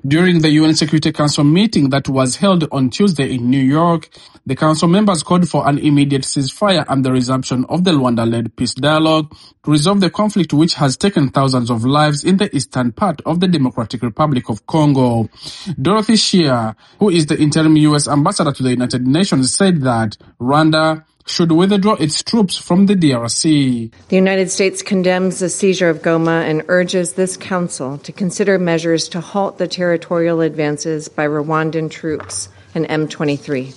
During the UN Security Council meeting that was held on Tuesday in New York, the council members called for an immediate ceasefire and the resumption of the Rwanda-led peace dialogue to resolve the conflict which has taken thousands of lives in the eastern part of the Democratic Republic of Congo. Dorothy Shea, who is the interim U.S. ambassador to the United Nations, said that Rwanda should withdraw its troops from the DRC. The United States condemns the seizure of Goma and urges this council to consider measures to halt the territorial advances by Rwandan troops and M23.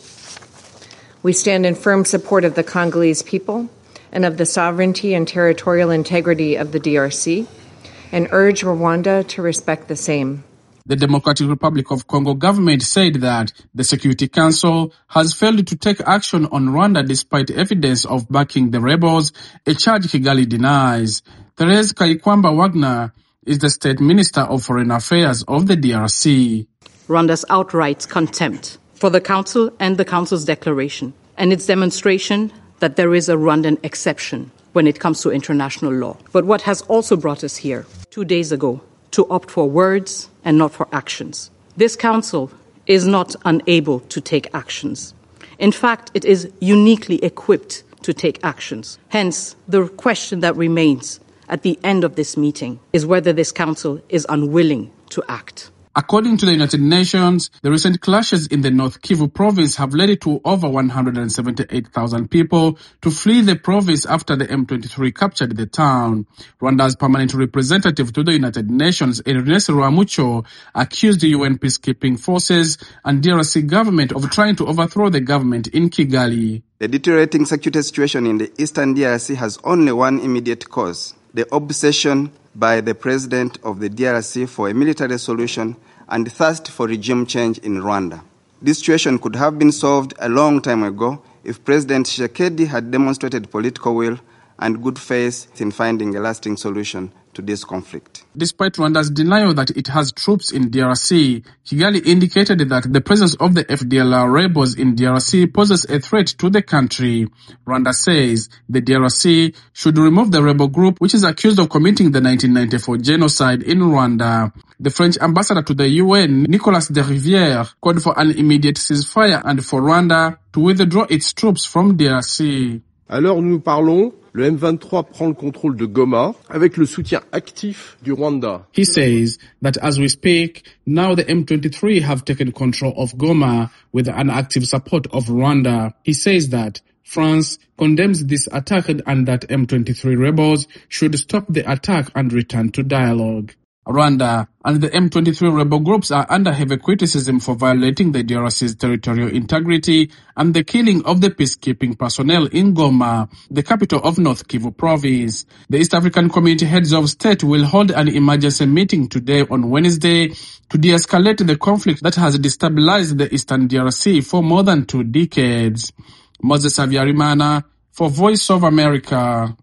We stand in firm support of the Congolese people and of the sovereignty and territorial integrity of the DRC and urge Rwanda to respect the same. The Democratic Republic of Congo government said that the Security Council has failed to take action on Rwanda despite evidence of backing the rebels, a charge Kigali denies. Therese Kayikwamba Wagner is the State Minister of Foreign Affairs of the DRC. Rwanda's outright contempt for the Council and the Council's declaration and its demonstration that there is a Rwandan exception when it comes to international law. But what has also brought us here 2 days ago to opt for words and not for actions. This council is not unable to take actions. In fact, it is uniquely equipped to take actions. Hence, the question that remains at the end of this meeting is whether this council is unwilling to act. According to the United Nations, the recent clashes in the North Kivu province have led to over 178,000 people to flee the province after the M23 captured the town. Rwanda's permanent representative to the United Nations, Ernest Rwamucho, accused the UN peacekeeping forces and DRC government of trying to overthrow the government in Kigali. The deteriorating security situation in the eastern DRC has only one immediate cause: the obsession by the president of the DRC for a military solution and thirst for regime change in Rwanda. This situation could have been solved a long time ago if President Tshisekedi had demonstrated political will and good faith in finding a lasting solution to this conflict. Despite Rwanda's denial that it has troops in DRC, Kigali indicated that the presence of the FDLR rebels in DRC poses a threat to the country. Rwanda says the DRC should remove the rebel group which is accused of committing the 1994 genocide in Rwanda. The French ambassador to the UN, Nicolas de Rivière, called for an immediate ceasefire and for Rwanda to withdraw its troops from DRC. À l'heure où nous parlons, le M23 prend le contrôle de Goma avec le soutien actif du Rwanda. He says that as we speak, now the M23 have taken control of Goma with an active support of Rwanda. He says that France condemns this attack and that M23 rebels should stop the attack and return to dialogue. Rwanda and the M23 rebel groups are under heavy criticism for violating the DRC's territorial integrity and the killing of the peacekeeping personnel in Goma, the capital of North Kivu province. The East African Community Heads of State will hold an emergency meeting today on Wednesday to de-escalate the conflict that has destabilized the eastern DRC for more than 2 decades. Moses Habyarimana for Voice of America.